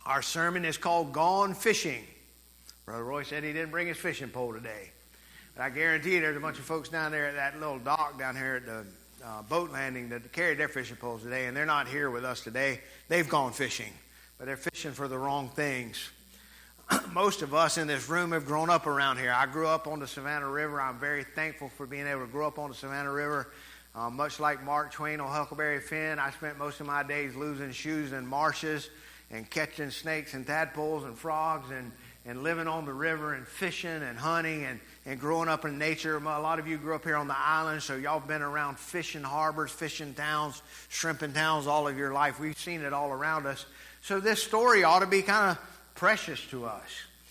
Our sermon is called Gone Fishing. Brother Roy said he didn't bring his fishing pole today. But I guarantee you there's a bunch of folks down there at that little dock down here at the boat landing that carried their fishing poles today, and they're not here with us today. They've gone fishing, but they're fishing for the wrong things. Most of us in this room have grown up around here. I grew up on the Savannah River. I'm very thankful for being able to grow up on the Savannah River. Much like Mark Twain on Huckleberry Finn, I spent most of my days losing shoes in marshes and catching snakes and tadpoles and frogs and living on the river and fishing and hunting and growing up in nature. A lot of you grew up here on the island, so y'all been around fishing harbors, fishing towns, shrimping towns all of your life. We've seen it all around us. So this story ought to be kind of precious to us.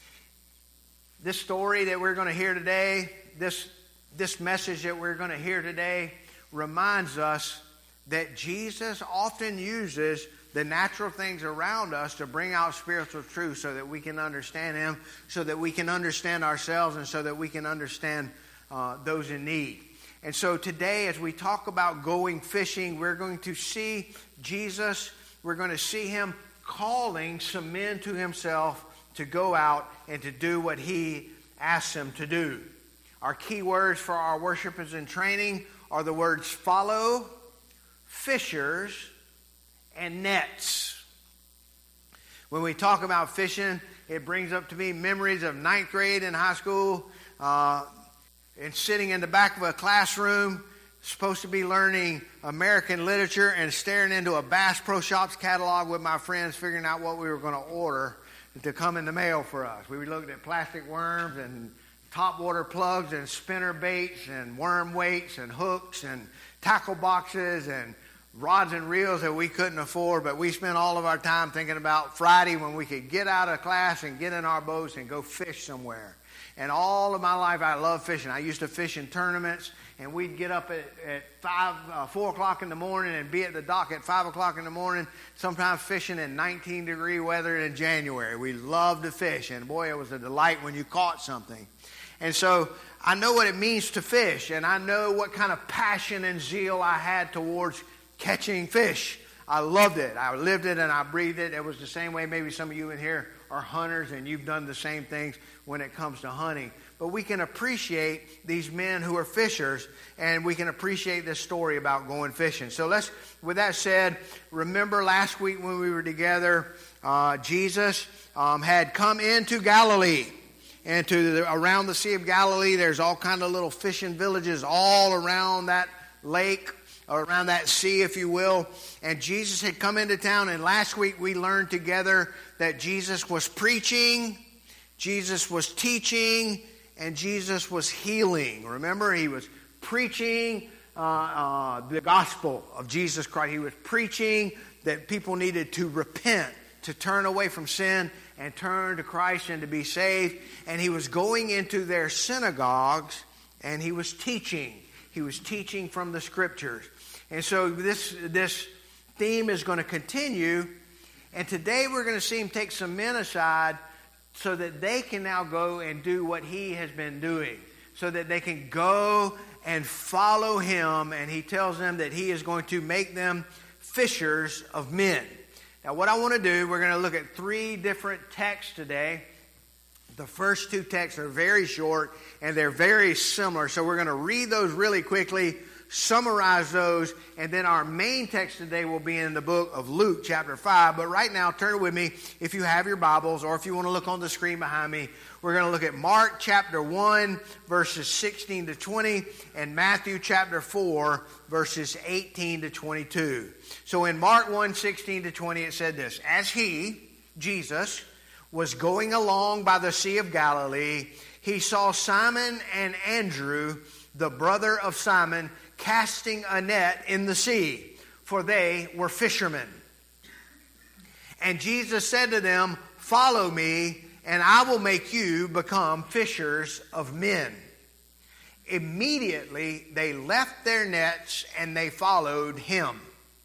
This story that we're going to hear today, this message that we're going to hear today reminds us that Jesus often uses the natural things around us to bring out spiritual truth so that we can understand Him, so that we can understand ourselves, and so that we can understand those in need. And so today, as we talk about going fishing, we're going to see Jesus, we're going to see Him calling some men to Himself to go out and to do what He asks them to do. Our key words for our worshipers in training are the words follow, fishers, and nets. When we talk about fishing, it brings up to me memories of ninth grade in high school and sitting in the back of a classroom, supposed to be learning American literature and staring into a Bass Pro Shops catalog with my friends, figuring out what we were going to order to come in the mail for us. We looked at plastic worms and topwater plugs and spinner baits and worm weights and hooks and tackle boxes and rods and reels that we couldn't afford, but we spent all of our time thinking about Friday when we could get out of class and get in our boats and go fish somewhere. And all of my life I loved fishing. I used to fish in tournaments, and we'd get up at 4 o'clock in the morning and be at the dock at 5 o'clock in the morning, sometimes fishing in 19-degree weather in January. We loved to fish, and boy, it was a delight when you caught something. And so I know what it means to fish, and I know what kind of passion and zeal I had towards catching fish. I loved it. I lived it and I breathed it. It was the same way maybe some of you in here are hunters and you've done the same things when it comes to hunting. But we can appreciate these men who are fishers, and we can appreciate this story about going fishing. So with that said, remember last week when we were together, Jesus had come into Galilee. And around the Sea of Galilee, there's all kind of little fishing villages all around that lake, or around that sea, if you will. And Jesus had come into town, and last week we learned together that Jesus was preaching, Jesus was teaching, and Jesus was healing. Remember, He was preaching the gospel of Jesus Christ. He was preaching that people needed to repent, to turn away from sin and turn to Christ and to be saved. And He was going into their synagogues and He was teaching. He was teaching from the Scriptures. And so this theme is going to continue. And today we're going to see Him take some men aside so that they can now go and do what He has been doing. So that they can go and follow Him. And He tells them that He is going to make them fishers of men. Now what I want to do, we're going to look at 3 different texts today. The first 2 texts are very short and they're very similar. So we're going to read those really quickly, summarize those, and then our main text today will be in the book of Luke chapter 5. But right now, turn with me if you have your Bibles, or if you want to look on the screen behind me. We're going to look at Mark chapter 1 verses 16 to 20 and Matthew chapter 4 verses 18 to 22. So in Mark 1, 16 to 20 it said this: As He, Jesus, was going along by the Sea of Galilee, He saw Simon and Andrew, the brother of Simon, casting a net in the sea, for they were fishermen. And Jesus said to them, Follow me, and I will make you become fishers of men. Immediately they left their nets and they followed Him.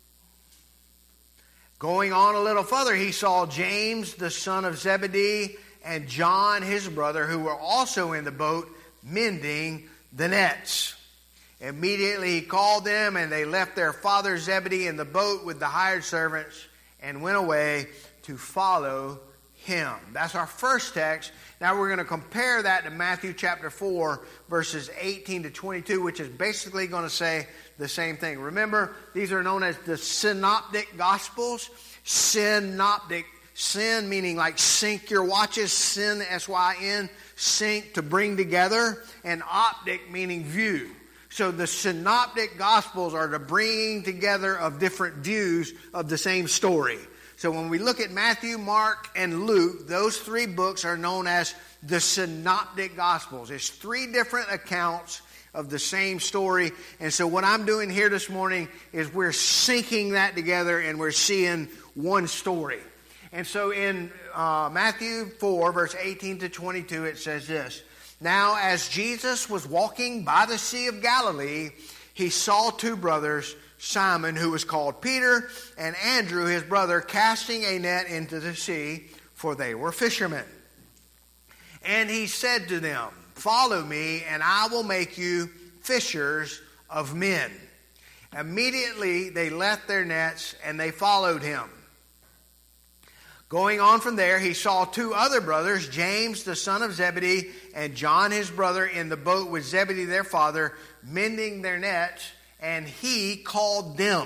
Going on a little further, He saw James, the son of Zebedee, and John, his brother, who were also in the boat, mending the nets. Immediately He called them, and they left their father Zebedee in the boat with the hired servants and went away to follow him. That's our first text. Now we're going to compare that to Matthew chapter 4, verses 18 to 22, which is basically going to say the same thing. Remember, these are known as the synoptic gospels. Synoptic, syn meaning like sync your watches, syn, S-Y-N, sync, to bring together, and optic meaning view. So the synoptic gospels are the bringing together of different views of the same story. So when we look at Matthew, Mark, and Luke, those three books are known as the synoptic gospels. It's three different accounts of the same story. And so what I'm doing here this morning is we're syncing that together and we're seeing one story. And so in Matthew 4, verse 18 to 22, it says this: Now as Jesus was walking by the Sea of Galilee, he saw two brothers, Simon, who was called Peter, and Andrew, his brother, casting a net into the sea, for they were fishermen. And he said to them, Follow me, and I will make you fishers of men. Immediately they left their nets, and they followed him. Going on from there, he saw two other brothers, James the son of Zebedee, and John his brother, in the boat with Zebedee their father, mending their nets, and he called them.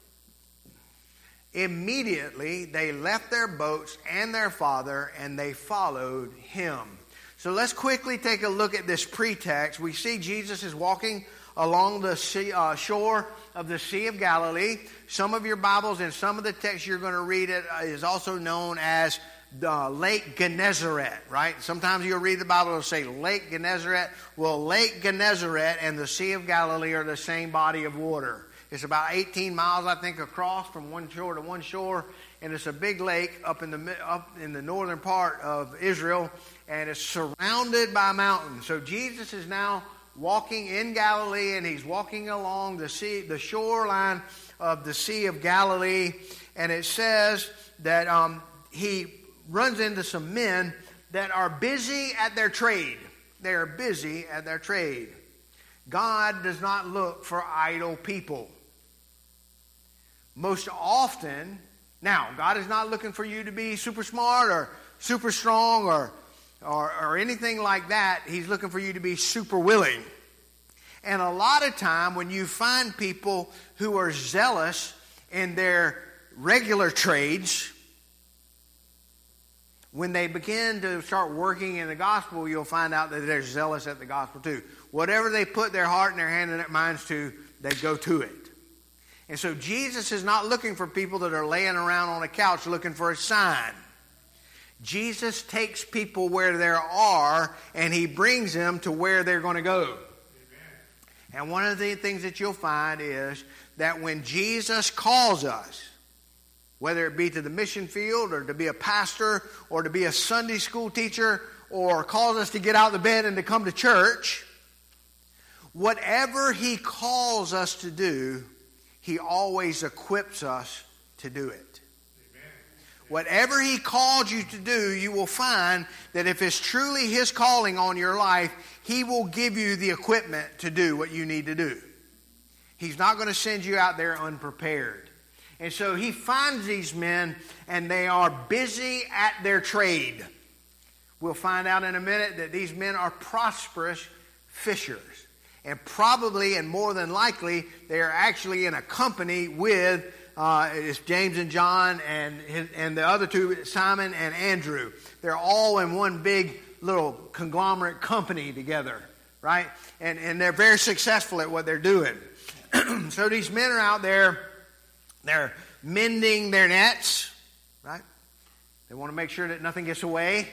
Immediately they left their boats and their father, and they followed him. So let's quickly take a look at this pretext. We see Jesus is walking along the shore of the Sea of Galilee. Some of your Bibles and some of the text you're going to read it is also known as the Lake Gennesaret, right? Sometimes you'll read the Bible and it'll say Lake Gennesaret. Well, Lake Gennesaret and the Sea of Galilee are the same body of water. It's about 18 miles, I think, across from one shore to one shore, and it's a big lake up in the northern part of Israel, and it's surrounded by mountains. So Jesus is now walking in Galilee, and he's walking along the shoreline of the Sea of Galilee, and it says that he runs into some men that are busy at their trade. They are busy at their trade. God does not look for idle people. Most often, now, God is not looking for you to be super smart or super strong or anything like that. He's looking for you to be super willing. And a lot of time when you find people who are zealous in their regular trades, when they begin to start working in the gospel, you'll find out that they're zealous at the gospel too. Whatever they put their heart and their hand and their minds to, they go to it. And so Jesus is not looking for people that are laying around on a couch looking for a sign. Jesus takes people where they are, and he brings them to where they're going to go. Amen. And one of the things that you'll find is that when Jesus calls us, whether it be to the mission field or to be a pastor or to be a Sunday school teacher or calls us to get out of bed and to come to church, whatever he calls us to do, he always equips us to do it. Amen. Whatever he called you to do, you will find that if it's truly his calling on your life, he will give you the equipment to do what you need to do. He's not going to send you out there unprepared. And so he finds these men, and they are busy at their trade. We'll find out in a minute that these men are prosperous fishers. And probably and more than likely, they are actually in a company with it's James and John and the other two, Simon and Andrew. They're all in one big little conglomerate company together, right? And they're very successful at what they're doing. So these men are out there. They're mending their nets, right? They want to make sure that nothing gets away.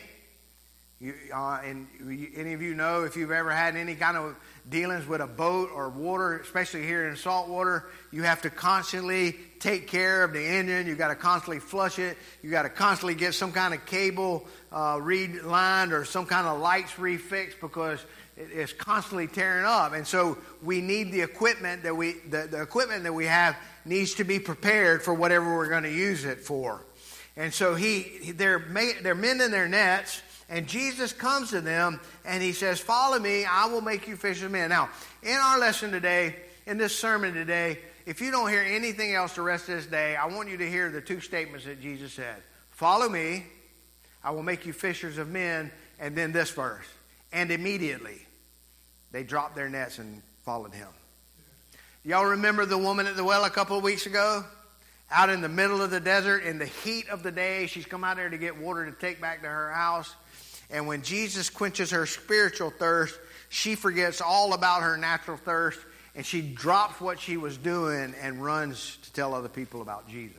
Any of you know, if you've ever had any kind of dealings with a boat or water, especially here in salt water, you have to constantly take care of the engine. You've got to constantly flush it. You've got to constantly get some kind of cable relined or some kind of lights refixed because it's constantly tearing up. And so we need the equipment the equipment that we have needs to be prepared for whatever we're going to use it for. And so they're mending their nets. And Jesus comes to them and he says, Follow me, I will make you fishers of men. Now, in our lesson today, in this sermon today, if you don't hear anything else the rest of this day, I want you to hear the two statements that Jesus said. Follow me. I will make you fishers of men. And then this verse. And immediately they dropped their nets and followed him. Y'all remember the woman at the well a couple of weeks ago? Out in the middle of the desert, in the heat of the day, she's come out there to get water to take back to her house. And when Jesus quenches her spiritual thirst, she forgets all about her natural thirst, and she drops what she was doing and runs to tell other people about Jesus.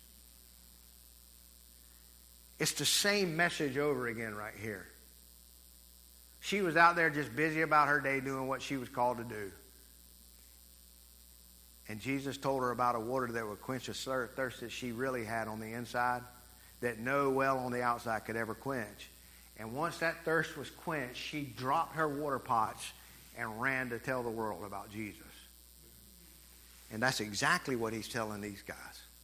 It's the same message over again right here. She was out there just busy about her day doing what she was called to do. And Jesus told her about a water that would quench a thirst that she really had on the inside, that no well on the outside could ever quench. And once that thirst was quenched, she dropped her water pots and ran to tell the world about Jesus. And that's exactly what he's telling these guys.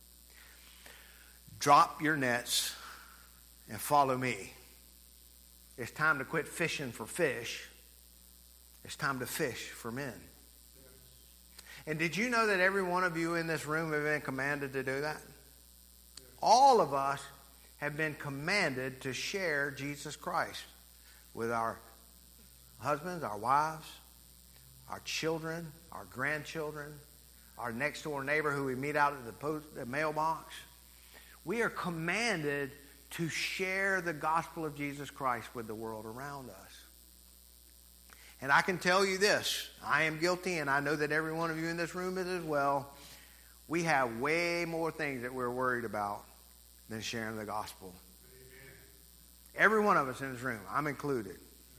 Drop your nets and follow me. It's time to quit fishing for fish. It's time to fish for men. And did you know that every one of you in this room have been commanded to do that? All of us have been commanded to share Jesus Christ with our husbands, our wives, our children, our grandchildren, our next door neighbor who we meet out at the mailbox. We are commanded to share the gospel of Jesus Christ with the world around us. And I can tell you this, I am guilty, and I know that every one of you in this room is as well. We have way more things that we're worried about than sharing the gospel. Every one of us in this room, I'm included.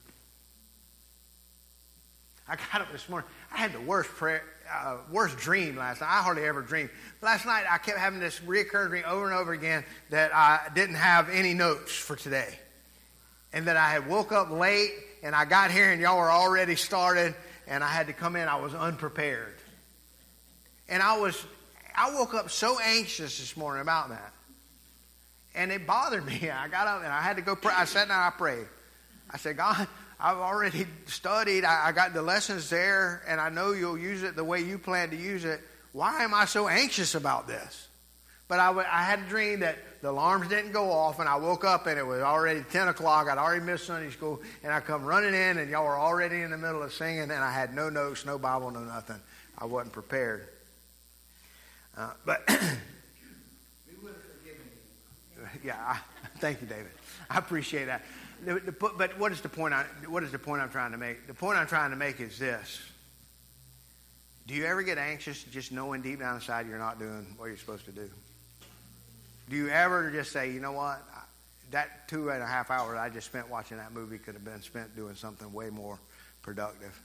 I got up this morning. I had the worst dream last night. I hardly ever dream. Last night, I kept having this recurring dream over and over again that I didn't have any notes for today. And that I had woke up late, and I got here, and y'all were already started, and I had to come in. I was unprepared. And I woke up so anxious this morning about that. And it bothered me. I got up, and I had to go pray. I sat down, I prayed. I said, God, I've already studied. I got the lessons there, and I know you'll use it the way you plan to use it. Why am I so anxious about this? But I had a dream that the alarms didn't go off, and I woke up, and it was already 10 o'clock. I'd already missed Sunday school, and I come running in, and y'all were already in the middle of singing, and I had no notes, no Bible, no nothing. I wasn't prepared. But we would have forgiven you. Yeah, thank you, David. I appreciate that. But what is the point I'm trying to make? The point I'm trying to make is this. Do you ever get anxious just knowing deep down inside you're not doing what you're supposed to do? Do you ever just say, you know what, that 2.5 hours I just spent watching that movie could have been spent doing something way more productive?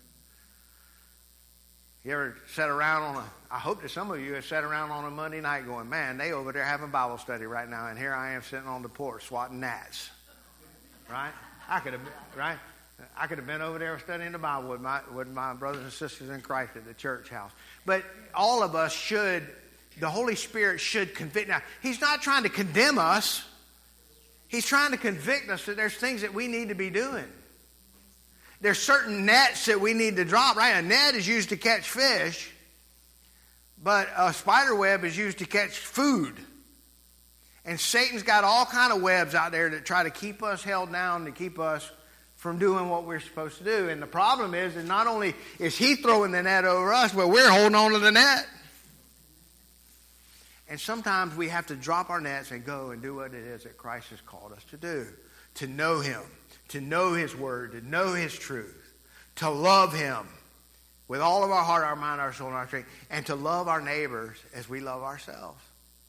You ever sat around I hope that some of you have sat around on a Monday night going, man, they over there having Bible study right now, and here I am sitting on the porch swatting gnats. Right? I could have been over there studying the Bible with my brothers and sisters in Christ at the church house. But all of us should, the Holy Spirit should convict. Now, He's not trying to condemn us. He's trying to convict us that there's things that we need to be doing. There's certain nets that we need to drop, right? A net is used to catch fish, but a spider web is used to catch food. And Satan's got all kind of webs out there that try to keep us held down, to keep us from doing what we're supposed to do. And the problem is that not only is he throwing the net over us, but we're holding on to the net. And sometimes we have to drop our nets and go and do what it is that Christ has called us to do. To know Him, to know His Word, to know His truth, to love Him with all of our heart, our mind, our soul, and our strength, and to love our neighbors as we love ourselves.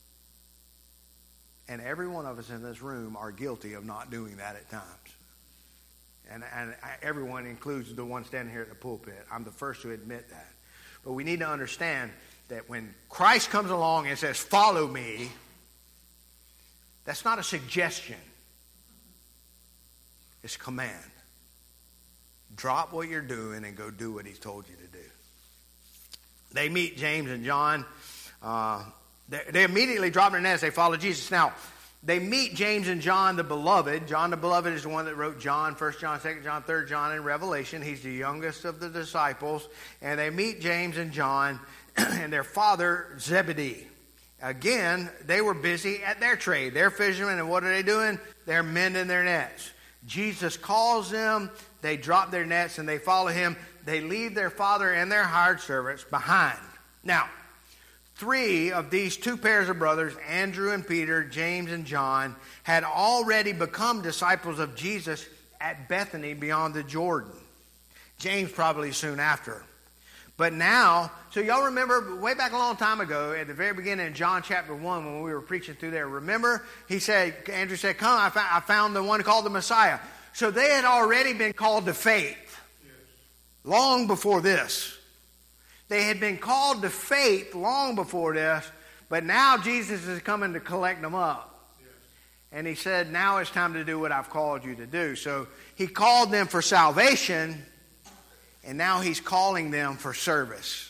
And every one of us in this room are guilty of not doing that at times. And everyone includes the one standing here at the pulpit. I'm the first to admit that. But we need to understand that when Christ comes along and says, follow me, that's not a suggestion. It's a command. Drop what you're doing and go do what He's told you to do. They meet James and John. They immediately drop their nets. They follow Jesus. Now, they meet James and John the Beloved. John the Beloved is the one that wrote John, 1 John, 2 John, 3 John, and Revelation. He's the youngest of the disciples. And they meet James and John and their father Zebedee. Again, they were busy at their trade. They're fishermen, and what are they doing? They're mending their nets. Jesus calls them. They drop their nets, and they follow him. They leave their father and their hired servants behind. Now, 3 of these 2 pairs of brothers, Andrew and Peter, James and John, had already become disciples of Jesus at Bethany beyond the Jordan. James probably soon after. But now, so y'all remember way back a long time ago at the very beginning in John chapter 1 when we were preaching through there, remember? Andrew said, come, I found the one called the Messiah. So they had already been called to faith long before this. They had been called to faith long before this, but now Jesus is coming to collect them up. And he said, now it's time to do what I've called you to do. So he called them for salvation, and now he's calling them for service.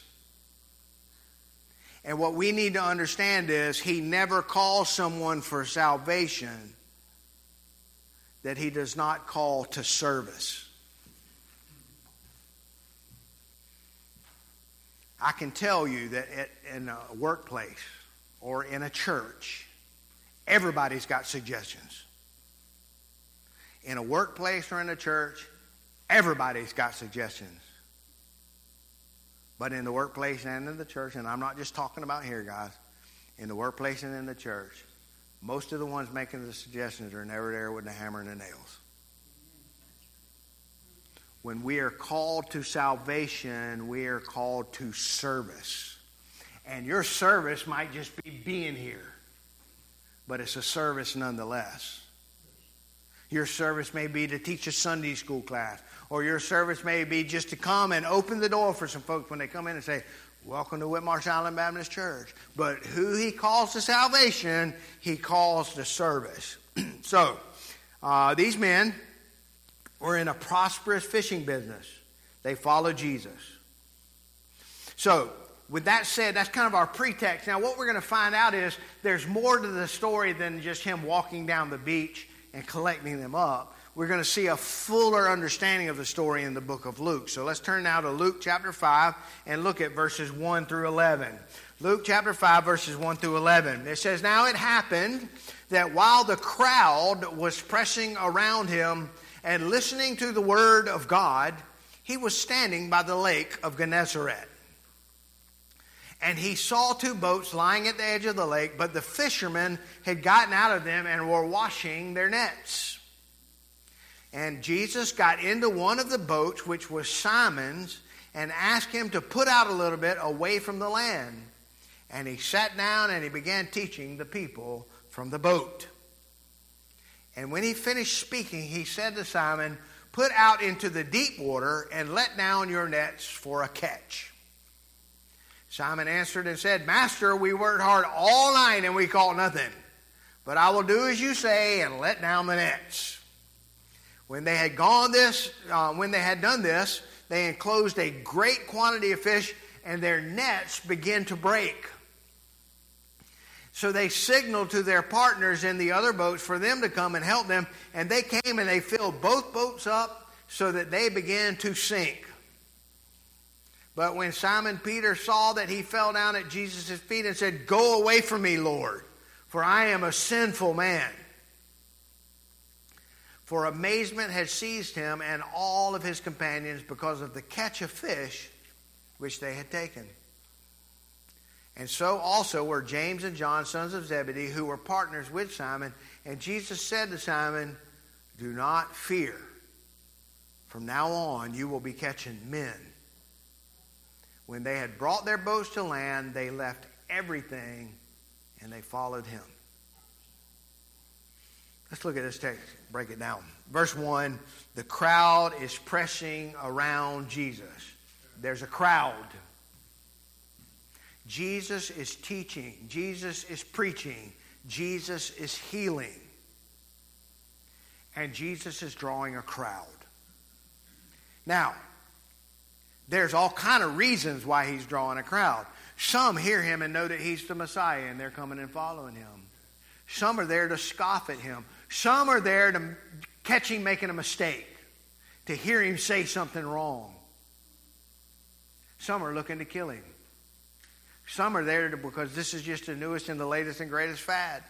And what we need to understand is he never calls someone for salvation that he does not call to service. I can tell you that in a workplace or in a church, everybody's got suggestions. In a workplace or in a church, everybody's got suggestions. But in the workplace and in the church, and I'm not just talking about here, guys, in the workplace and in the church, most of the ones making the suggestions are never there with the hammer and the nails. When we are called to salvation, we are called to service. And your service might just be being here, but it's a service nonetheless. Your service may be to teach a Sunday school class, or your service may be just to come and open the door for some folks when they come in and say, welcome to Whitmarsh Island Baptist Church. But who he calls to salvation, he calls to service. So, these men were in a prosperous fishing business. They followed Jesus. So, with that said, that's kind of our pretext. Now, what we're going to find out is there's more to the story than just him walking down the beach and collecting them up. We're going to see a fuller understanding of the story in the book of Luke. So let's turn now to Luke chapter 5 and look at verses 1 through 11. Luke chapter 5, verses 1 through 11. It says, now it happened that while the crowd was pressing around him and listening to the word of God, he was standing by the lake of Gennesaret. And he saw 2 boats lying at the edge of the lake, but the fishermen had gotten out of them and were washing their nets. And Jesus got into one of the boats, which was Simon's, and asked him to put out a little bit away from the land. And he sat down and he began teaching the people from the boat. And when he finished speaking, he said to Simon, put out into the deep water and let down your nets for a catch. Simon answered and said, Master, we worked hard all night and we caught nothing. But I will do as you say and let down the nets. When they had done this, they enclosed a great quantity of fish, and their nets began to break. So they signaled to their partners in the other boats for them to come and help them, and they came and they filled both boats up so that they began to sink. But when Simon Peter saw that, he fell down at Jesus' feet and said, Go away from me, Lord, for I am a sinful man. For amazement had seized him and all of his companions because of the catch of fish which they had taken. And so also were James and John, sons of Zebedee, who were partners with Simon. And Jesus said to Simon, Do not fear. From now on you will be catching men. When they had brought their boats to land, they left everything and they followed him. Let's look at this text, break it down. Verse 1, the crowd is pressing around Jesus. There's a crowd. Jesus is teaching. Jesus is preaching. Jesus is healing. And Jesus is drawing a crowd. Now, there's all kind of reasons why he's drawing a crowd. Some hear him and know that he's the Messiah, and they're coming and following him. Some are there to scoff at him. Some are there to catch him making a mistake, to hear him say something wrong. Some are looking to kill him. Some are there because this is just the newest and the latest and greatest fad.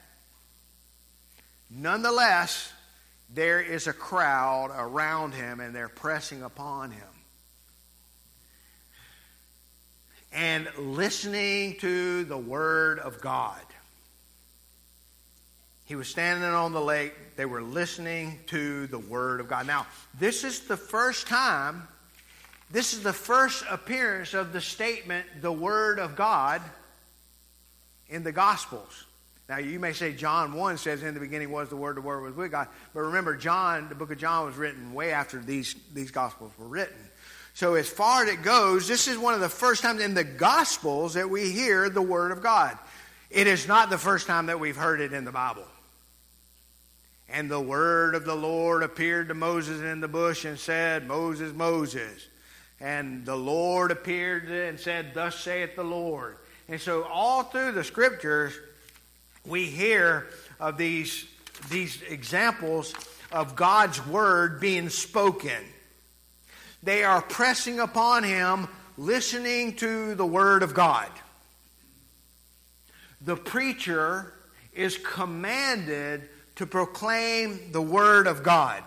Nonetheless, there is a crowd around him, and they're pressing upon him and listening to the Word of God. He was standing on the lake. They were listening to the Word of God. Now, this is the first time, this is the first appearance of the statement, the Word of God, in the Gospels. Now, you may say John 1 says, in the beginning was the Word was with God. But remember, John, the book of John was written way after these Gospels were written. So as far as it goes, this is one of the first times in the Gospels that we hear the Word of God. It is not the first time that we've heard it in the Bible. And the word of the Lord appeared to Moses in the bush and said, Moses, Moses. And the Lord appeared and said, thus saith the Lord. And so all through the Scriptures, we hear of these examples of God's Word being spoken. They are pressing upon him, listening to the Word of God. The preacher is commanded to proclaim the Word of God.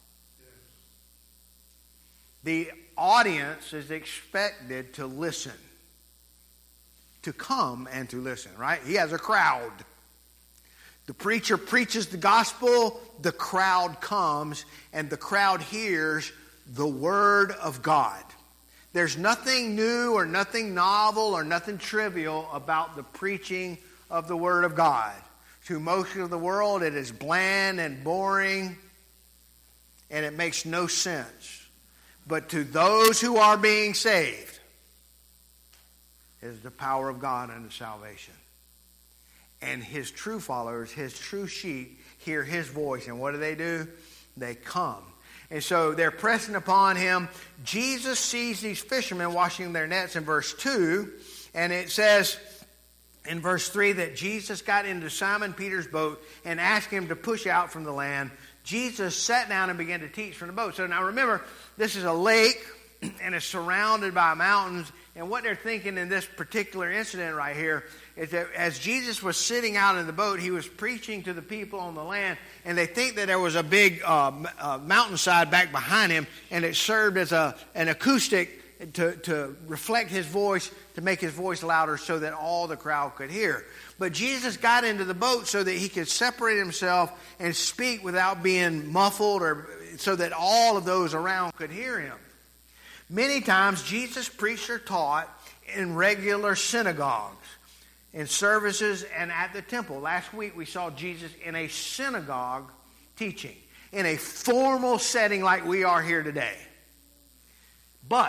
The audience is expected to listen, to come and to listen, right? He has a crowd. The preacher preaches the gospel, the crowd comes, and the crowd hears the Word of God. There's nothing new or nothing novel or nothing trivial about the preaching of the Word of God. To most of the world, it is bland and boring, and it makes no sense. But to those who are being saved, it is the power of God unto salvation. And his true followers, his true sheep, hear his voice. And what do? They come. And so they're pressing upon him. Jesus sees these fishermen washing their nets in verse 2. And it says in verse 3 that Jesus got into Simon Peter's boat and asked him to push out from the land. Jesus sat down and began to teach from the boat. So now remember, this is a lake and it's surrounded by mountains. And what they're thinking in this particular incident right here is that as Jesus was sitting out in the boat, he was preaching to the people on the land. And they think that there was a big mountainside back behind him. And it served as an acoustic to reflect his voice, to make his voice louder so that all the crowd could hear. But Jesus got into the boat so that he could separate himself and speak without being muffled, or so that all of those around could hear him. Many times Jesus preached or taught in regular synagogues, in services, and at the temple. Last week we saw Jesus in a synagogue teaching, in a formal setting like we are here today. But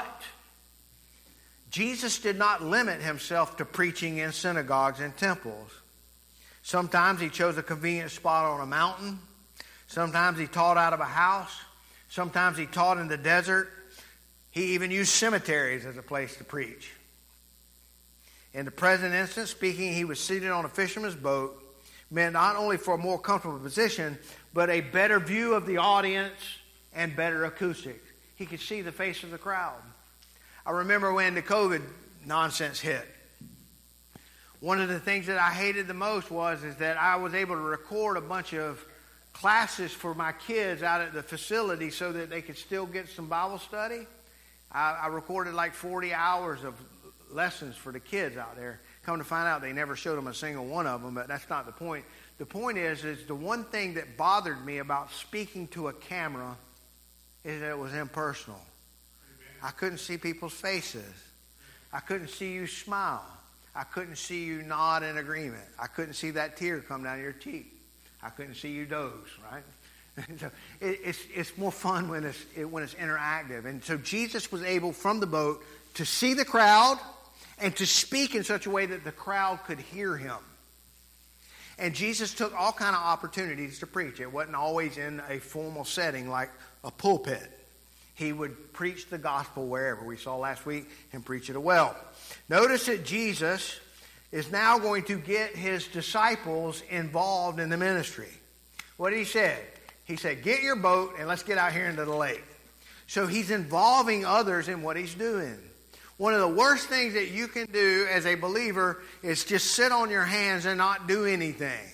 Jesus did not limit himself to preaching in synagogues and temples. Sometimes he chose a convenient spot on a mountain. Sometimes he taught out of a house. Sometimes he taught in the desert. He even used cemeteries as a place to preach. In the present instance, speaking, he was seated on a fisherman's boat, meant not only for a more comfortable position, but a better view of the audience and better acoustics. He could see the face of the crowd. I remember when the COVID nonsense hit. One of the things that I hated the most is that I was able to record a bunch of classes for my kids out at the facility so that they could still get some Bible study. I recorded like 40 hours of lessons for the kids out there. Come to find out, they never showed them a single one of them, but that's not the point. The point is the one thing that bothered me about speaking to a camera is that it was impersonal. I couldn't see people's faces. I couldn't see you smile. I couldn't see you nod in agreement. I couldn't see that tear come down your cheek. I couldn't see you doze, right? So it's more fun when it's interactive. And so Jesus was able from the boat to see the crowd and to speak in such a way that the crowd could hear him. And Jesus took all kind of opportunities to preach. It wasn't always in a formal setting like a pulpit. He would preach the gospel wherever. We saw last week him preach it well. Notice that Jesus is now going to get his disciples involved in the ministry. What did he say? He said, get your boat and let's get out here into the lake. So he's involving others in what he's doing. One of the worst things that you can do as a believer is just sit on your hands and not do anything.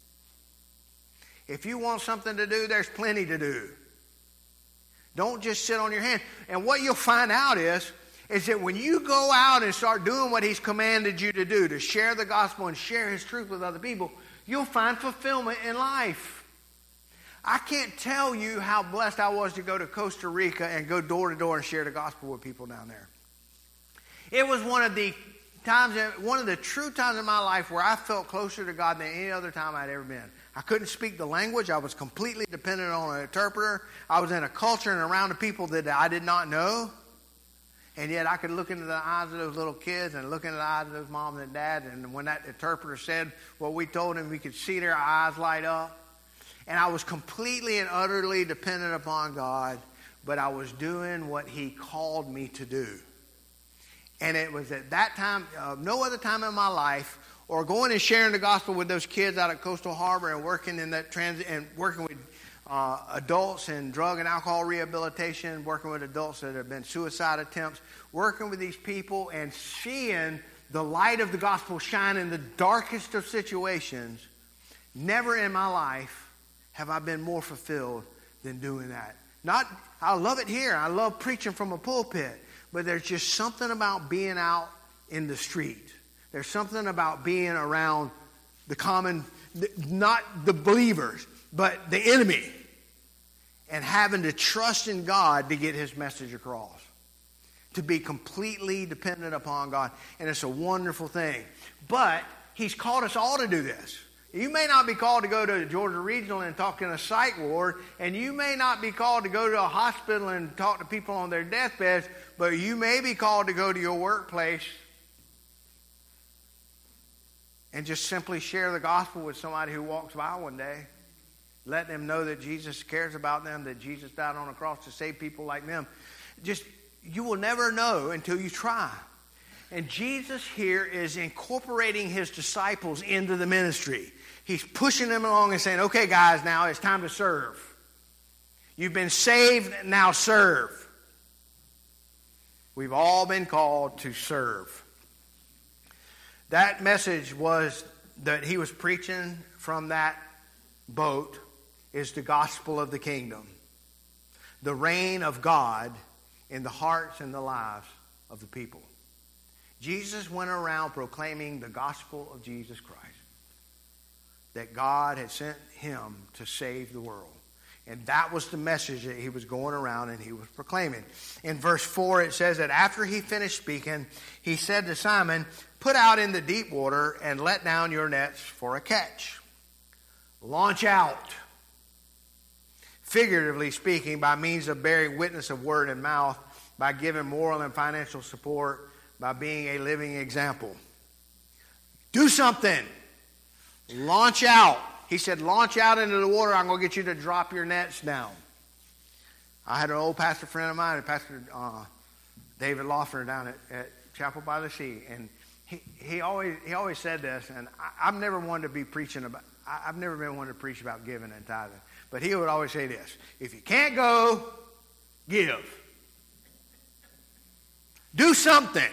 If you want something to do, there's plenty to do. Don't just sit on your hands. And what you'll find out is that when you go out and start doing what He's commanded you to do, to share the gospel and share His truth with other people, you'll find fulfillment in life. I can't tell you how blessed I was to go to Costa Rica and go door to door and share the gospel with people down there. It was one of the true times in my life where I felt closer to God than any other time I'd ever been. I couldn't speak the language. I was completely dependent on an interpreter. I was in a culture and around the people that I did not know. And yet I could look into the eyes of those little kids and look into the eyes of those mom and dad. And when that interpreter said what we told him, we could see their eyes light up. And I was completely and utterly dependent upon God. But I was doing what He called me to do. And it was at that time, no other time in my life, or going and sharing the gospel with those kids out at Coastal Harbor and working in that and working with adults in drug and alcohol rehabilitation, working with adults that have been suicide attempts, working with these people and seeing the light of the gospel shine in the darkest of situations. Never in my life have I been more fulfilled than doing that. I love it here. I love preaching from a pulpit. But there's just something about being out in the street. There's something about being around the common, not the believers, but the enemy. And having to trust in God to get His message across. To be completely dependent upon God. And it's a wonderful thing. But He's called us all to do this. You may not be called to go to Georgia Regional and talk in a psych ward, and you may not be called to go to a hospital and talk to people on their deathbeds, but you may be called to go to your workplace and just simply share the gospel with somebody who walks by one day. Let them know that Jesus cares about them, that Jesus died on the cross to save people like them. You will never know until you try. And Jesus here is incorporating His disciples into the ministry. He's pushing them along and saying, okay, guys, now it's time to serve. You've been saved, now serve. We've all been called to serve. That message was that He was preaching from that boat is the gospel of the kingdom. The reign of God in the hearts and the lives of the people. Jesus went around proclaiming the gospel of Jesus Christ. That God had sent Him to save the world. And that was the message that He was going around and He was proclaiming. In verse 4 it says that after He finished speaking, He said to Simon, put out in the deep water and let down your nets for a catch. Launch out. Figuratively speaking, by means of bearing witness of word and mouth, by giving moral and financial support, by being a living example. Do something. Launch out. He said, launch out into the water. I'm going to get you to drop your nets down. I had an old pastor friend of mine, Pastor David Loeffler, down at Chapel by the Sea. And he always said this, and I've never wanted to be preaching about, I've never been one to preach about giving and tithing. But he would always say this, if you can't go, give. Do something.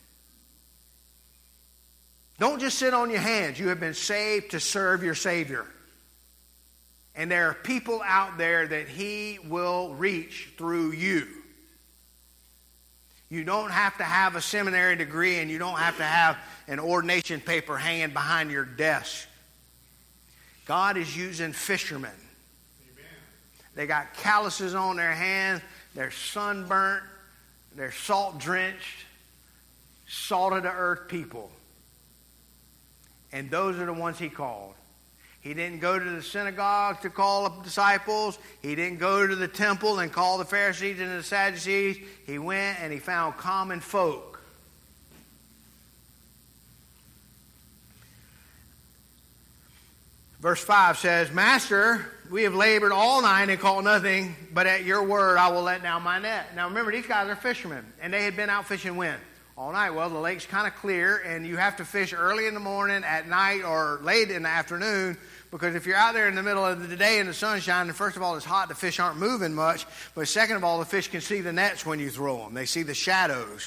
Don't just sit on your hands. You have been saved to serve your Savior. And there are people out there that He will reach through you. You don't have to have a seminary degree, and you don't have to have an ordination paper hanging behind your desk. God is using fishermen. Amen. They got calluses on their hands. They're sunburnt. They're salt-drenched, salt-of-the-earth people. And those are the ones He called. He didn't go to the synagogue to call up disciples. He didn't go to the temple and call the Pharisees and the Sadducees. He went and He found common folk. Verse 5 says, Master, we have labored all night and caught nothing, but at your word I will let down my net. Now remember, these guys are fishermen, and they had been out fishing when? All night. Well, the lake's kind of clear, and you have to fish early in the morning, at night, or late in the afternoon, because if you're out there in the middle of the day in the sunshine, and first of all, it's hot, the fish aren't moving much, but second of all, the fish can see the nets when you throw them. They see the shadows.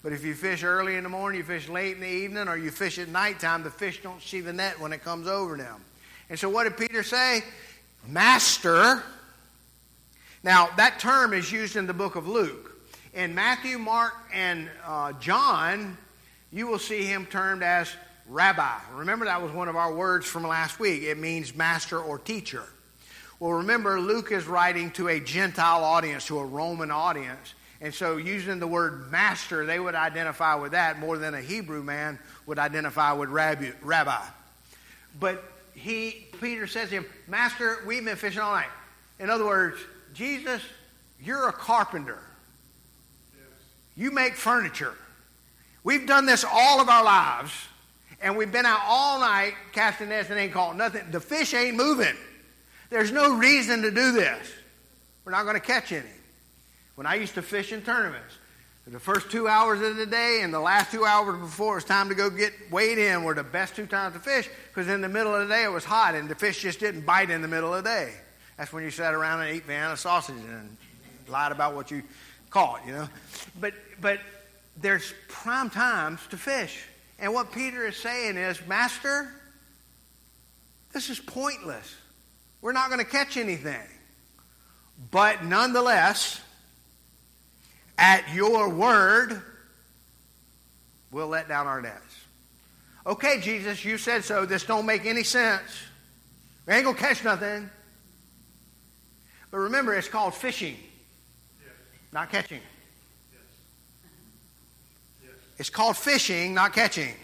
But if you fish early in the morning, you fish late in the evening, or you fish at nighttime, the fish don't see the net when it comes over them. And so what did Peter say? Master. Now, that term is used in the book of Luke. In Matthew, Mark, and John, you will see him termed as rabbi. Remember, that was one of our words from last week. It means master or teacher. Well, remember, Luke is writing to a Gentile audience, to a Roman audience. And so using the word master, they would identify with that more than a Hebrew man would identify with rabbi. But Peter says to him, Master, we've been fishing all night. In other words, Jesus, you're a carpenter. Yes. You make furniture. We've done this all of our lives, and we've been out all night casting nets and ain't caught nothing. The fish ain't moving. There's no reason to do this. We're not going to catch any. When I used to fish in tournaments, the first 2 hours of the day and the last 2 hours before it was time to go get weighed in were the best 2 times to fish, because in the middle of the day it was hot and the fish just didn't bite in the middle of the day. That's when you sat around and ate Vienna sausage and lied about what you caught, you know. But there's prime times to fish. And what Peter is saying is, Master, this is pointless. We're not going to catch anything. But nonetheless, at your word, we'll let down our nets. Okay, Jesus, you said so. This don't make any sense. We ain't going to catch nothing. But remember, it's called fishing, yes. Not catching. Yes. Yes. It's called fishing, not catching.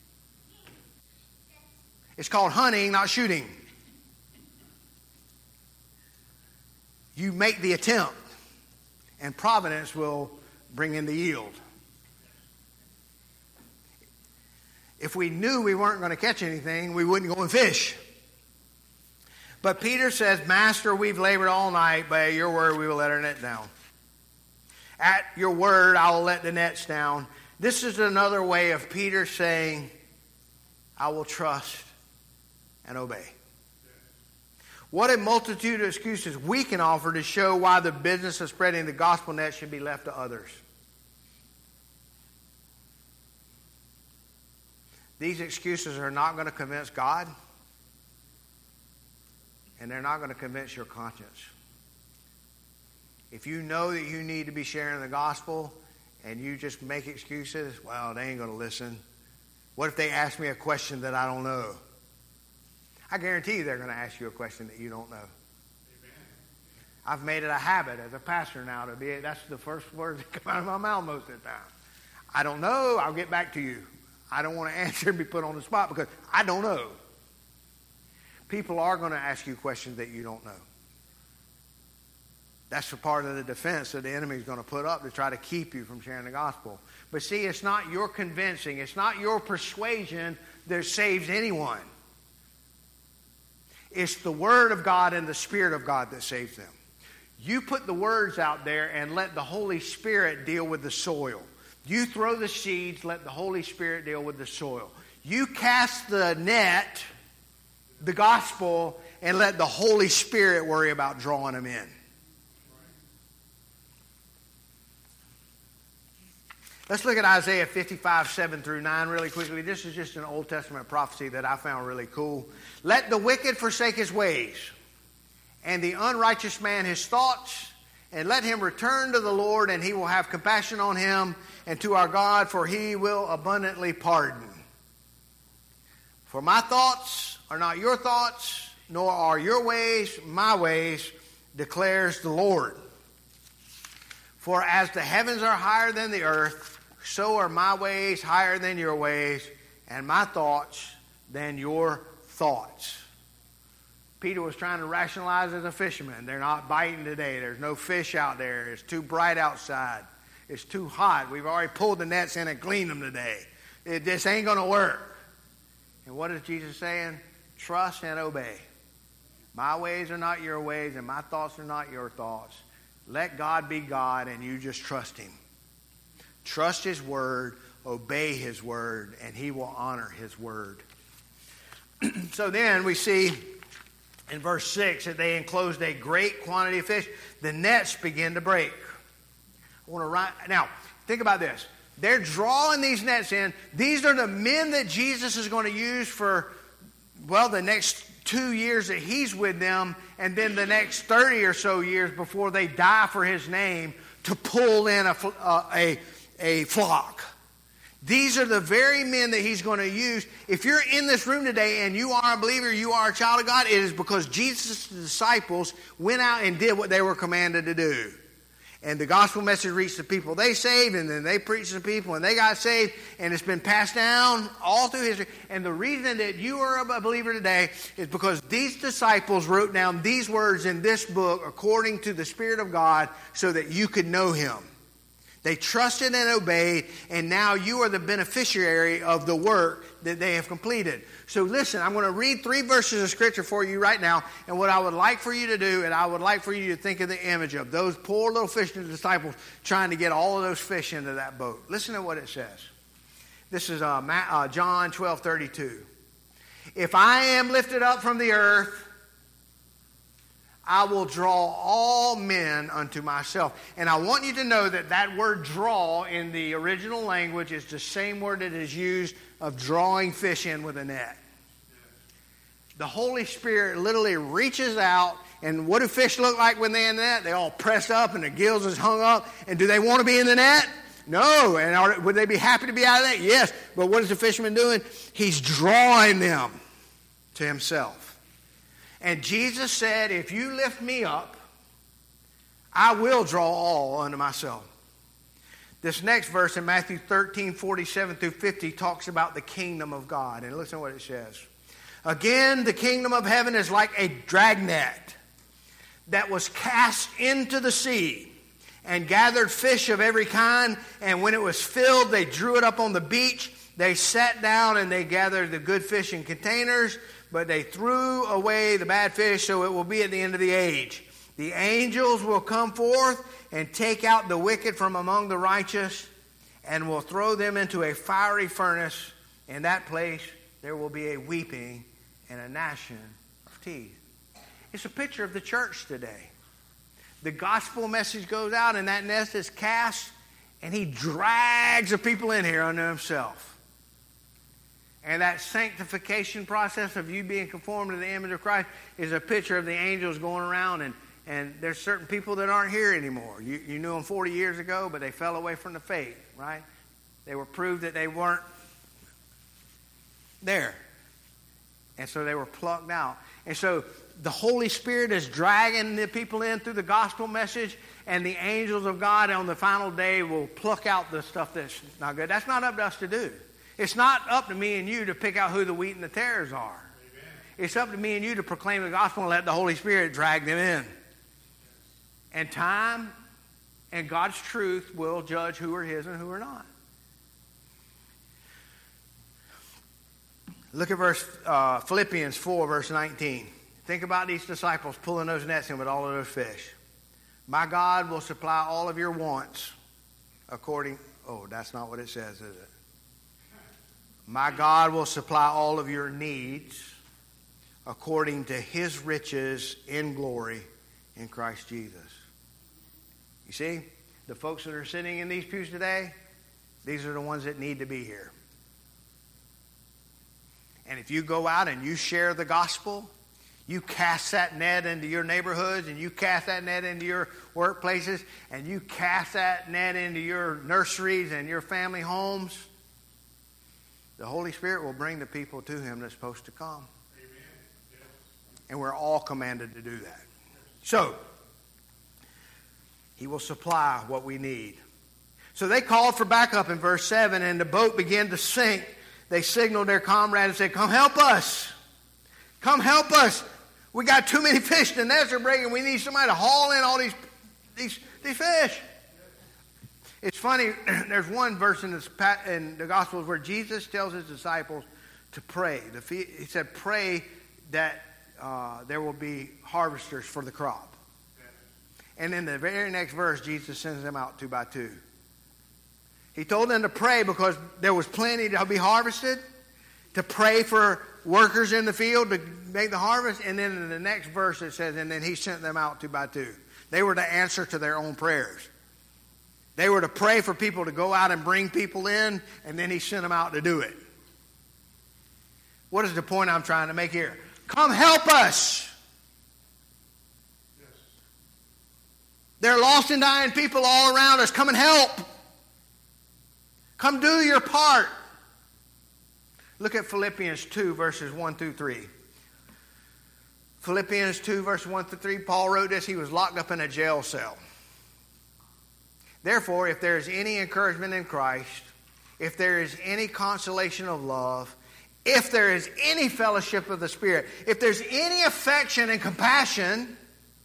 It's called hunting, not shooting. You make the attempt, and providence will bring in the yield. If we knew we weren't going to catch anything, we wouldn't go and fish. But Peter says, Master, we've labored all night. By your word, we will let our net down. At your word, I will let the nets down. This is another way of Peter saying, I will trust and obey. What a multitude of excuses we can offer to show why the business of spreading the gospel net should be left to others. These excuses are not going to convince God, and they're not going to convince your conscience. If you know that you need to be sharing the gospel and you just make excuses, well, they ain't going to listen. What if they ask me a question that I don't know? I guarantee you they're going to ask you a question that you don't know. Amen. I've made it a habit as a pastor now to be, that's the first words that come out of my mouth most of the time. I don't know, I'll get back to you. I don't want to answer and be put on the spot because I don't know. People are going to ask you questions that you don't know. That's a part of the defense that the enemy is going to put up to try to keep you from sharing the gospel. But see, it's not your convincing, it's not your persuasion that saves anyone. It's the Word of God and the Spirit of God that saves them. You put the words out there and let the Holy Spirit deal with the soil. You throw the seeds, let the Holy Spirit deal with the soil. You cast the net, the gospel, and let the Holy Spirit worry about drawing them in. Let's look at Isaiah 55, 7 through 9 really quickly. This is just an Old Testament prophecy that I found really cool. Let the wicked forsake his ways, and the unrighteous man his thoughts, and let him return to the Lord, and he will have compassion on him, and to our God, for he will abundantly pardon. For my thoughts are not your thoughts, nor are your ways my ways, declares the Lord. For as the heavens are higher than the earth, so are my ways higher than your ways, and my thoughts than your thoughts. Peter was trying to rationalize as a fisherman. They're not biting today. There's no fish out there. It's too bright outside. It's too hot. We've already pulled the nets in and cleaned them today. This ain't going to work. And what is Jesus saying? Trust and obey. My ways are not your ways, and my thoughts are not your thoughts. Let God be God, and you just trust him. Trust his word, obey his word, and he will honor his word. So then we see in verse 6 that they enclosed a great quantity of fish. The nets begin to break. Now, think about this. They're drawing these nets in. These are the men that Jesus is going to use for, well, the next 2 years that he's with them, and then the next 30 or so years before they die for his name, to pull in a flock. These are the very men that he's going to use. If you're in this room today and you are a believer, you are a child of God, it is because Jesus' disciples went out and did what they were commanded to do. And the gospel message reached the people they saved, and then they preached to the people, and they got saved, and it's been passed down all through history. And the reason that you are a believer today is because these disciples wrote down these words in this book according to the Spirit of God so that you could know him. They trusted and obeyed, and now you are the beneficiary of the work that they have completed. So listen, I'm going to read 3 verses of Scripture for you right now, and what I would like for you to do, and I would like for you to think of the image of those poor little fishing disciples trying to get all of those fish into that boat. Listen to what it says. This is John 12:32. If I am lifted up from the earth, I will draw all men unto myself. And I want you to know that that word draw in the original language is the same word that is used of drawing fish in with a net. The Holy Spirit literally reaches out, and what do fish look like when they're in the net? They all press up and the gills is hung up. And do they want to be in the net? No. And would they be happy to be out of that? Yes. But what is the fisherman doing? He's drawing them to himself. And Jesus said, if you lift me up, I will draw all unto myself. This next verse in Matthew 13:47-50 talks about the kingdom of God. And listen to what it says. Again, the kingdom of heaven is like a dragnet that was cast into the sea and gathered fish of every kind. And when it was filled, they drew it up on the beach. They sat down and they gathered the good fish in containers, but they threw away the bad fish, so it will be at the end of the age. The angels will come forth and take out the wicked from among the righteous and will throw them into a fiery furnace. In that place there will be a weeping and a gnashing of teeth. It's a picture of the church today. The gospel message goes out and that net is cast, and he drags the people in here unto himself. And that sanctification process of you being conformed to the image of Christ is a picture of the angels going around. And there's certain people that aren't here anymore. You knew them 40 years ago, but they fell away from the faith, right? They were proved that they weren't there. And so they were plucked out. And so the Holy Spirit is dragging the people in through the gospel message, and the angels of God on the final day will pluck out the stuff that's not good. That's not up to us to do. It's not up to me and you to pick out who the wheat and the tares are. Amen. It's up to me and you to proclaim the gospel and let the Holy Spirit drag them in. And time and God's truth will judge who are his and who are not. Look at Philippians 4, verse 19. Think about these disciples pulling those nets in with all of those fish. My God will supply all of your wants according... Oh, that's not what it says, is it? My God will supply all of your needs according to his riches in glory in Christ Jesus. You see, the folks that are sitting in these pews today, these are the ones that need to be here. And if you go out and you share the gospel, you cast that net into your neighborhoods, and you cast that net into your workplaces, and you cast that net into your nurseries and your family homes, the Holy Spirit will bring the people to him that's supposed to come. Amen. Yes. And we're all commanded to do that. So, he will supply what we need. So they called for backup in verse 7, and the boat began to sink. They signaled their comrade and said, come help us. Come help us. We got too many fish. The nets are breaking. We need somebody to haul in all these fish. It's funny, there's one verse in the Gospels where Jesus tells his disciples to pray. He said, pray that there will be harvesters for the crop. And in the very next verse, Jesus sends them out 2 by 2. He told them to pray because there was plenty to be harvested, to pray for workers in the field to make the harvest. And then in the next verse it says, and then he sent them out 2 by 2. They were the answer to their own prayers. They were to pray for people to go out and bring people in, and then he sent them out to do it. What is the point I'm trying to make here? Come help us. Yes. There are lost and dying people all around us. Come and help. Come do your part. Look at Philippians 2, verses 1 through 3. Philippians 2, verses 1 through 3, Paul wrote this. He was locked up in a jail cell. Therefore, if there is any encouragement in Christ, if there is any consolation of love, if there is any fellowship of the Spirit, if there's any affection and compassion,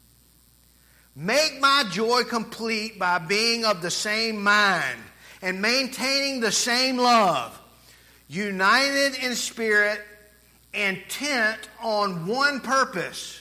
make my joy complete by being of the same mind and maintaining the same love, united in spirit, intent on one purpose.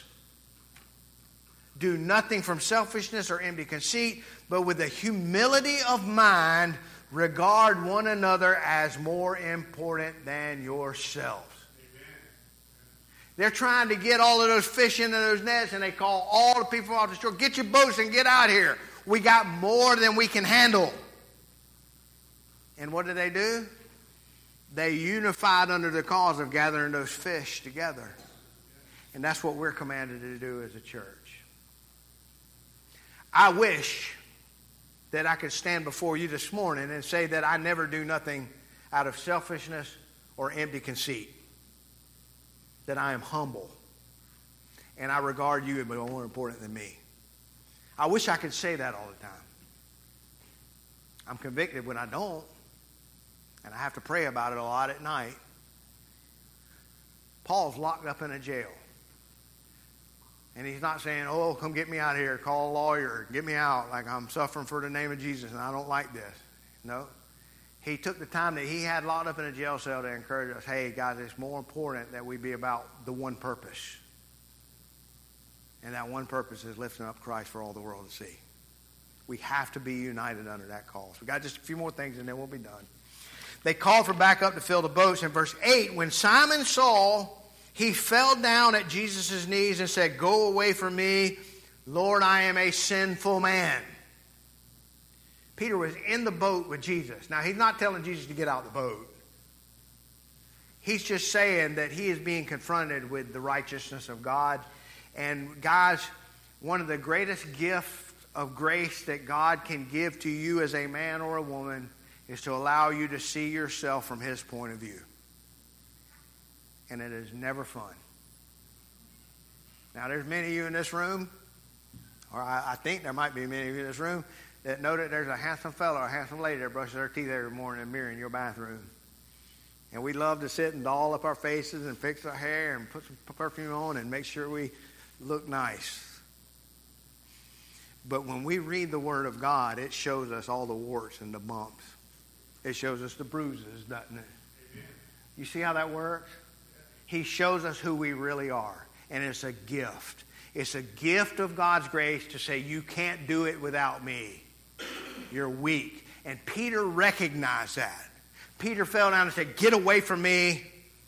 Do nothing from selfishness or empty conceit, but with a humility of mind, regard one another as more important than yourselves. Amen. They're trying to get all of those fish into those nets, and they call all the people off the shore, get your boats and get out here. We got more than we can handle. And what did they do? They unified under the cause of gathering those fish together. And that's what we're commanded to do as a church. I wish that I could stand before you this morning and say that I never do nothing out of selfishness or empty conceit. That I am humble. And I regard you as more important than me. I wish I could say that all the time. I'm convicted when I don't. And I have to pray about it a lot at night. Paul's locked up in a jail. And he's not saying, oh, come get me out of here, call a lawyer, get me out, like I'm suffering for the name of Jesus and I don't like this. No. He took the time that he had locked up in a jail cell to encourage us, hey, guys, it's more important that we be about the one purpose. And that one purpose is lifting up Christ for all the world to see. We have to be united under that cause. We got just a few more things and then we'll be done. They called for backup to fill the boats. In verse 8, when Simon saw, he fell down at Jesus' knees and said, go away from me, Lord, I am a sinful man. Peter was in the boat with Jesus. Now, he's not telling Jesus to get out of the boat. He's just saying that he is being confronted with the righteousness of God. And guys, one of the greatest gifts of grace that God can give to you as a man or a woman is to allow you to see yourself from his point of view. And it is never fun. Now, there's many of you in this room, or I think there might be many of you in this room, that know that there's a handsome fellow or a handsome lady that brushes their teeth every morning in a mirror in your bathroom. And we love to sit and doll up our faces and fix our hair and put some perfume on and make sure we look nice. But when we read the Word of God, it shows us all the warts and the bumps. It shows us the bruises, doesn't it? Amen. You see how that works? He shows us who we really are. And it's a gift. It's a gift of God's grace to say, you can't do it without me. You're weak. And Peter recognized that. Peter fell down and said, get away from me.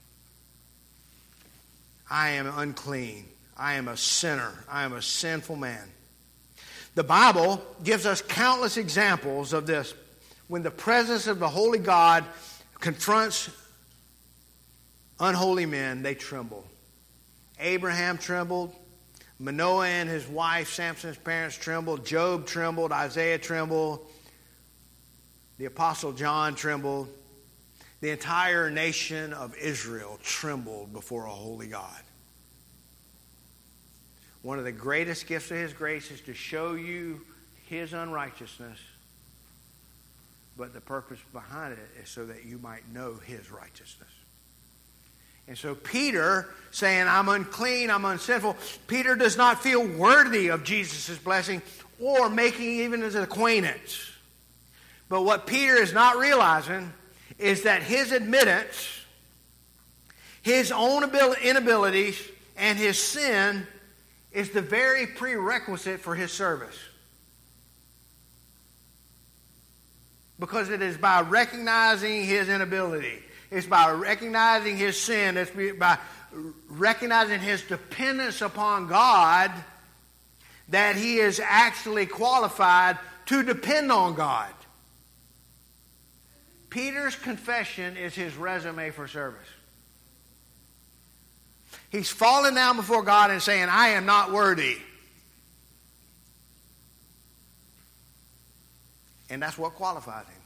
I am unclean. I am a sinner. I am a sinful man. The Bible gives us countless examples of this. When the presence of the holy God confronts unholy men, they tremble. Abraham trembled. Manoah and his wife, Samson's parents, trembled. Job trembled. Isaiah trembled. The Apostle John trembled. The entire nation of Israel trembled before a holy God. One of the greatest gifts of his grace is to show you his unrighteousness. But the purpose behind it is so that you might know his righteousness. And so Peter, saying, I'm unclean, I'm unsinful, Peter does not feel worthy of Jesus' blessing or making even his acquaintance. But what Peter is not realizing is that his admittance, his own inabilities, and his sin is the very prerequisite for his service. Because it is by recognizing his inability. It's by recognizing his sin. It's by recognizing his dependence upon God that he is actually qualified to depend on God. Peter's confession is his resume for service. He's falling down before God and saying, I am not worthy. And that's what qualifies him.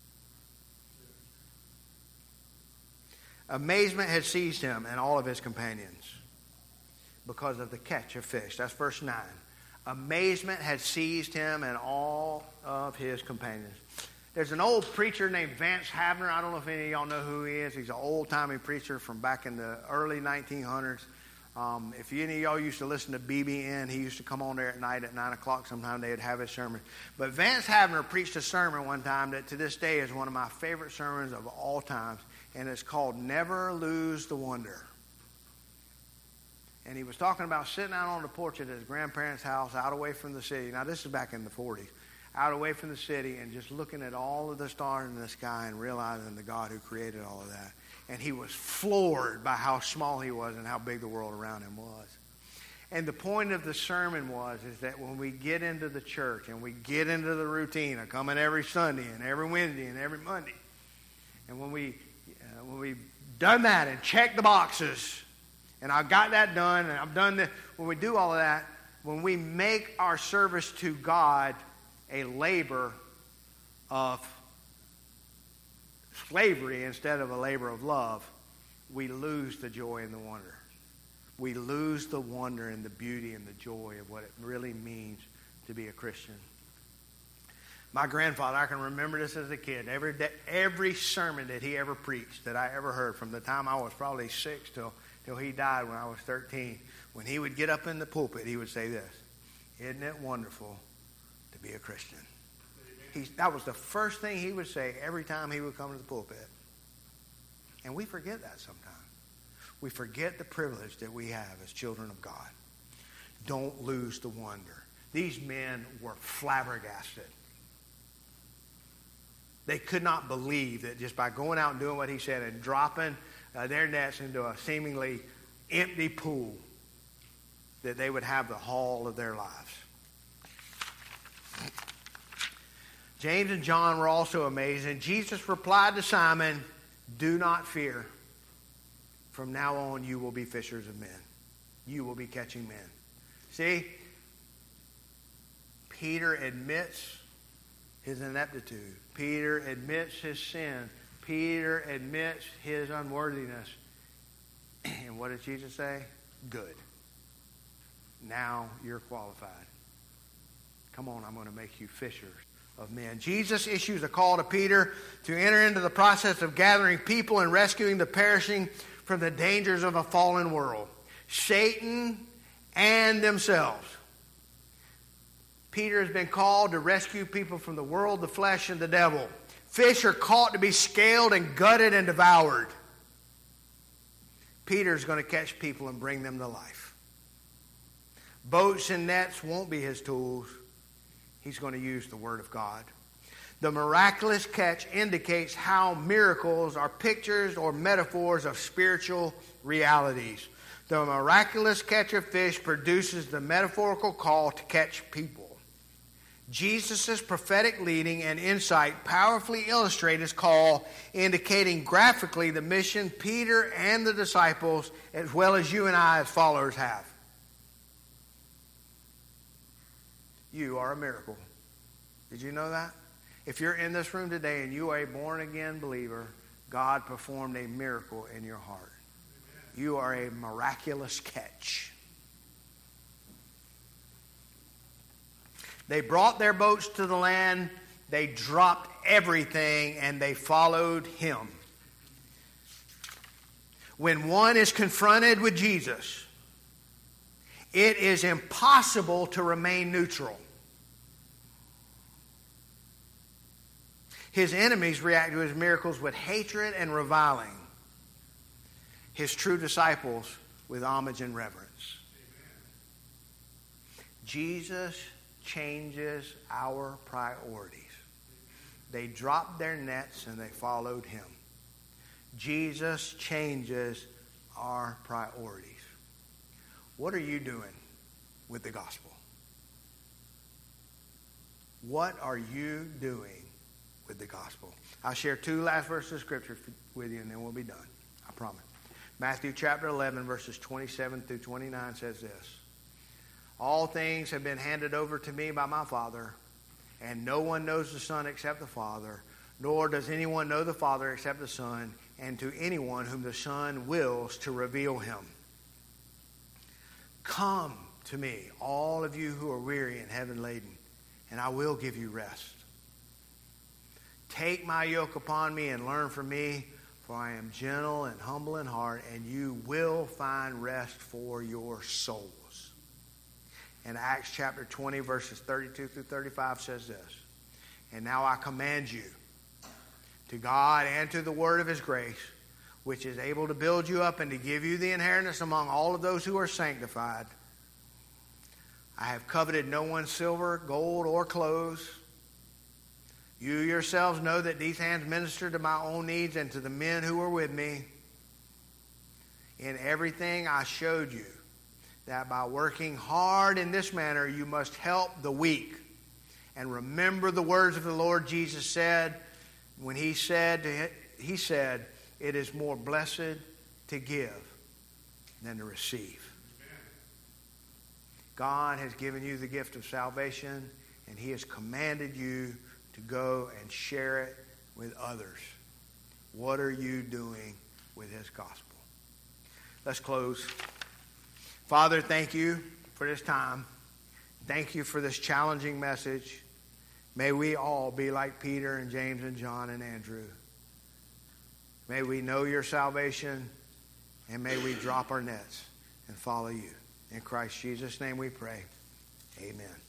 Amazement had seized him and all of his companions because of the catch of fish. That's verse 9. Amazement had seized him and all of his companions. There's an old preacher named Vance Havner. I don't know if any of y'all know who he is. He's an old-timey preacher from back in the early 1900s. If any of y'all used to listen to BBN, he used to come on there at night at 9 o'clock. Sometime they'd have his sermon. But Vance Havner preached a sermon one time that to this day is one of my favorite sermons of all times. And it's called Never Lose the Wonder. And he was talking about sitting out on the porch at his grandparents' house out away from the city. Now, this is back in the 40s. Out away from the city and just looking at all of the stars in the sky and realizing the God who created all of that. And he was floored by how small he was and how big the world around him was. And the point of the sermon is that when we get into the church and we get into the routine of coming every Sunday and every Wednesday and every Monday, and when we've done that and checked the boxes, and I've got that done and I've done this, when we do all of that, when we make our service to God a labor of slavery instead of a labor of love, we lose the joy and the wonder. We lose the wonder and the beauty and the joy of what it really means to be a Christian. My grandfather, I can remember this as a kid. Every sermon that he ever preached that I ever heard from the time I was probably 6 till he died when I was 13, when he would get up in the pulpit, he would say this: "Isn't it wonderful to be a Christian?" That was the first thing he would say every time he would come to the pulpit. And we forget that sometimes. We forget the privilege that we have as children of God. Don't lose the wonder. These men were flabbergasted. They could not believe that just by going out and doing what he said and dropping their nets into a seemingly empty pool, that they would have the haul of their lives. James and John were also amazed, and Jesus replied to Simon, "Do not fear. From now on, you will be fishers of men. You will be catching men." See, Peter admits his ineptitude. Peter admits his sin. Peter admits his unworthiness. And what did Jesus say? Good. Now you're qualified. Come on, I'm going to make you fishers of men. Jesus issues a call to Peter to enter into the process of gathering people and rescuing the perishing from the dangers of a fallen world, Satan and themselves. Peter has been called to rescue people from the world, the flesh, and the devil. Fish are caught to be scaled and gutted and devoured. Peter's going to catch people and bring them to life. Boats and nets won't be his tools. He's going to use the Word of God. The miraculous catch indicates how miracles are pictures or metaphors of spiritual realities. The miraculous catch of fish produces the metaphorical call to catch people. Jesus' prophetic leading and insight powerfully illustrate his call, indicating graphically the mission Peter and the disciples, as well as you and I as followers, have. You are a miracle. Did you know that? If you're in this room today and you are a born-again believer, God performed a miracle in your heart. You are a miraculous catch. They brought their boats to the land, they dropped everything, and they followed him. When one is confronted with Jesus, it is impossible to remain neutral. His enemies react to his miracles with hatred and reviling. His true disciples with homage and reverence. Jesus changes our priorities. They dropped their nets and they followed him. Jesus changes our priorities. What are you doing with the gospel? What are you doing with the gospel? I'll share 2 last verses of Scripture with you, and then we'll be done. I promise. Matthew chapter 11, verses 27 through 29 says this. All things have been handed over to me by my Father, and no one knows the Son except the Father, nor does anyone know the Father except the Son, and to anyone whom the Son wills to reveal him. Come to me, all of you who are weary and heavy laden, and I will give you rest. Take my yoke upon me and learn from me, for I am gentle and humble in heart, and you will find rest for your souls. And Acts chapter 20, verses 32 through 35 says this. And now I command you, to God and to the word of his grace, which is able to build you up and to give you the inheritance among all of those who are sanctified. I have coveted no one's silver, gold, or clothes. You yourselves know that these hands minister to my own needs and to the men who were with me. In everything I showed you that by working hard in this manner you must help the weak. And remember the words of the Lord Jesus said when he said, it is more blessed to give than to receive. God has given you the gift of salvation, and he has commanded you to go and share it with others. What are you doing with his gospel? Let's close. Father, thank you for this time. Thank you for this challenging message. May we all be like Peter and James and John and Andrew. May we know your salvation, and may we drop our nets and follow you. In Christ Jesus' name we pray. Amen.